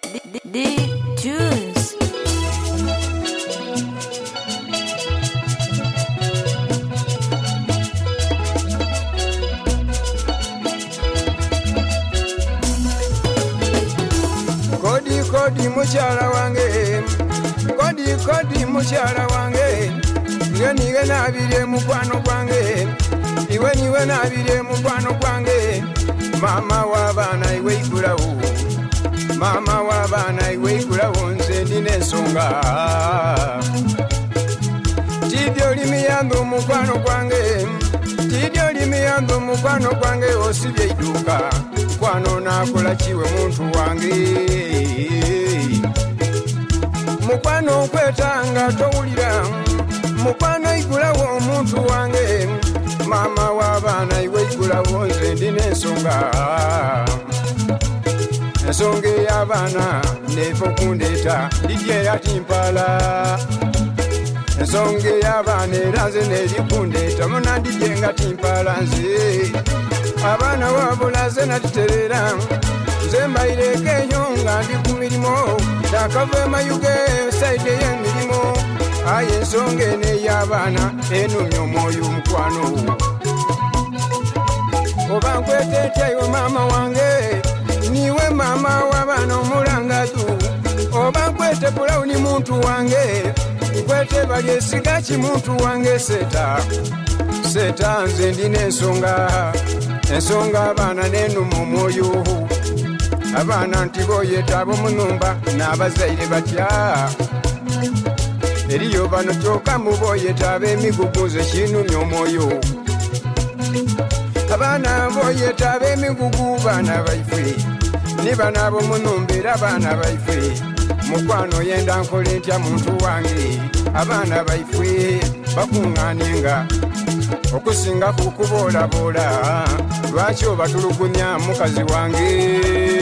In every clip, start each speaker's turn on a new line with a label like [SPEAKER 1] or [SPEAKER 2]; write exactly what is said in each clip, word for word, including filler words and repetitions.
[SPEAKER 1] D-Tunes.
[SPEAKER 2] Kodi kodi muchala wange, kodi kodi muchala wange, iwe niwe nabire mukwano gwange, iwe niwe nabire mukwano gwange, mama w'abaana iwe ikulawo, mama w'abaana iwe ikulawo nze ndina ensonga. Tidyo limiyambe mukwano gwange, tidyo limiyambe mukwano gwange osibye idduuka, mukwano nakola kiwe muntu wange. Mukwano okwetanga towulira, mukwano igulawo omuntu wange, mama w'abaana iwe igulawo nze ndina ensonga. Ensonga ey'abaana neeva okundeeta Lydia yatimpala, ensonga ey'abaana era nze neerikundeeta muna Lydia nga timpala nze. Abaana wabula nze natiterera, nze mbaireko eyo nga ndi ku mirimu, nakava emayuge saidi ey'emirimu. Aye ensonga eno ey'abaana enumya omwoyo mukwano. Oba nkwete etya iwe maama wange, niwe mama w'abaana omulangatu. Oba nkwete Brown muntu wange, nkwete Balyesiga ki muntu wange. Seta seta nze ndina ensonga, ensonga abaana n'enuma omwoyo. Abaana nti boyeta ab'omunumba n'abazaire batya, eriyo bano kyokka mu boyeta ab'emigugu nze kinumya omwoyo. Abaana boyeta ab'emigugu baana baife, ni bano ab'omunumba era baana baife. Mukwano yenda nkole ntya muntu wange, abaana baife bakuŋŋaanenga okusinga ku kuboolaboola. Lwaki obatulugunya mukazi wange?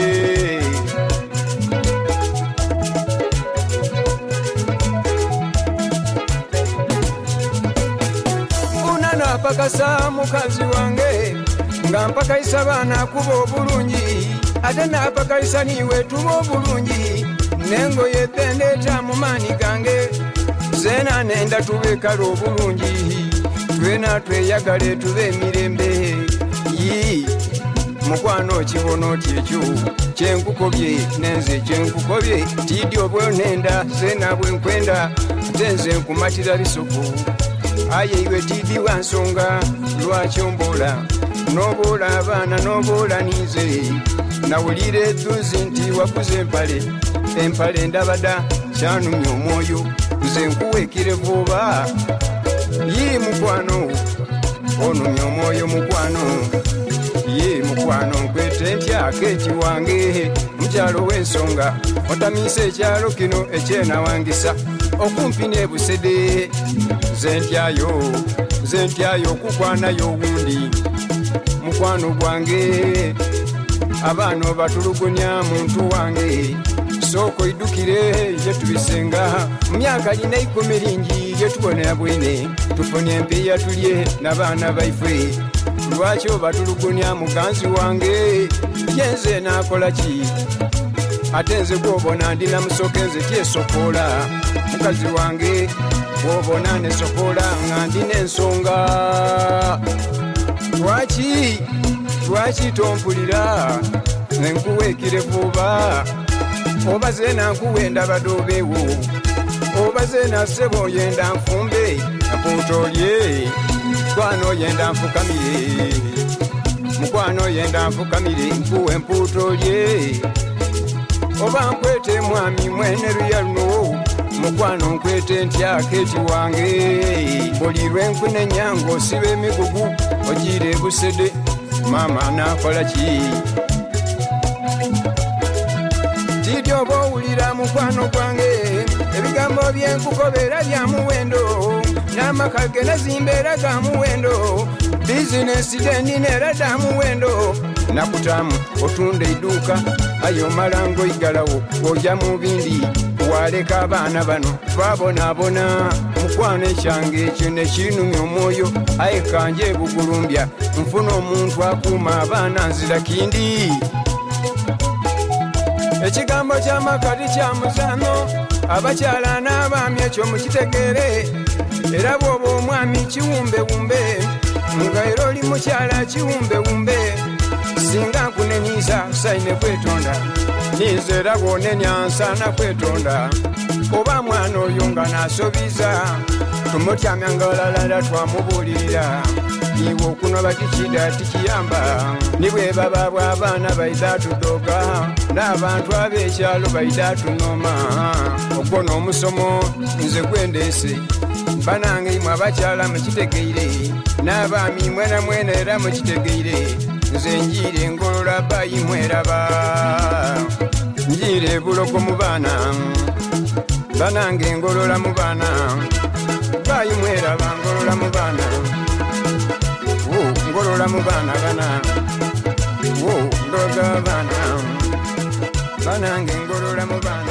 [SPEAKER 2] Una napakasa mukazi wange, nga mpakayisa baana kuba obulungi, ate napakayisa niwe tuba obulungi. Nengoye pendeeta mu maani gange, zeena nenda tube kale obulungi, twena tweyagale tube emirembe. Yi mukwano kibono oti ekyo kyenkukobye nenze kyenkukobye. Tidyo obwonenda zeena bwenkwenda, ate nze nkumatira bisoko. Aye iwe Tiddy wa nsonga, lwaki omboola n'oboola abaana n'oboola ninze. Nawulira edduzi nti wakuze empale, empale ndabada kyanumya omwoyo, nze nkuweekire vuba. Yi mukwano onumya omwoyo mukwano, ye mukwano nkwete ntya keeki wange, mukyalo w'ensonga otamiisa ekyalo kino ekyenawangisa okumpi n'ebusede. Nze ntyayo, nze ntyayo okukwanayo owundi mukwano gwange. Abaana batulugunya muntu wange, soko idukire je tubisenga. Mu myaka lina ikumi lingi je tubonera bwine, tufune empiya tulye n'abaana baife. Lwaki obatulugunya muganzi wange, yenze nakola ki? Ate nze gwobona ndina musoke nze tyesokola. Mukazi wange gwobona nesokola nga ndina ensonga. Lwaki lwaki tompulira nkuweekire vuba? Oba zeena nkuwenda badoobeewo, oba zeena ssebo yenda nfumbe mpuutolye. Mukwano yenda nfukamire, mukwano yenda nfukamire nkuwe mpuutolye. Oba nkwete mwami mwene luya luno, mukwano nkwete ntya keeti wange. Buli lwenkunenya ng'osiba emigugu ogiira ebusede, mama nakola ki? Tidyo oba owulira mukwano gwange, ebigambo byenkukobera bya muwendo, n'amaka ge nazimba era ga muwendo, bizinesi gyennina era dda muwendo. Nakutamu otunda idduuka, ayo malango igalawo ojja mu bindi, waleka abaana bano babonaabona. Mukwano ekyange ekyo ne kinumya omwoyo, aye kanje ebugulumbya nfuna omuntu akuuma abaana nzira kindi. ekigambo ky'amakati kya muzaano abakyala n'abaami ekyo mukitegeere era bw'oba omwami kiwumbewumbe nga era oli mukyala kiwumbewumbe singa nkunenyiza sayine kwetonda ninze era bw'onenya nsaana kwetonda oba mwana oyo nga n'asobiza tumutyamya nga olalala twamubuulirira iwe okunoba tikida tikiyamba ni bwe baba bw'abaana baida tudoga n'abantu ab'ekyalo baida tunoma ogwo n'omusomo nze gwendeese banange imwe abakyala mukitegeire n'abaami mwena mwena era mukitegeire nze njiire engolola bayi mweraba njiire bulogo mu baana banange engolola mu baana bayi mweraba ngolola mu baana ngolola mu baana bana wo ndoga baana banange ngolola mu baana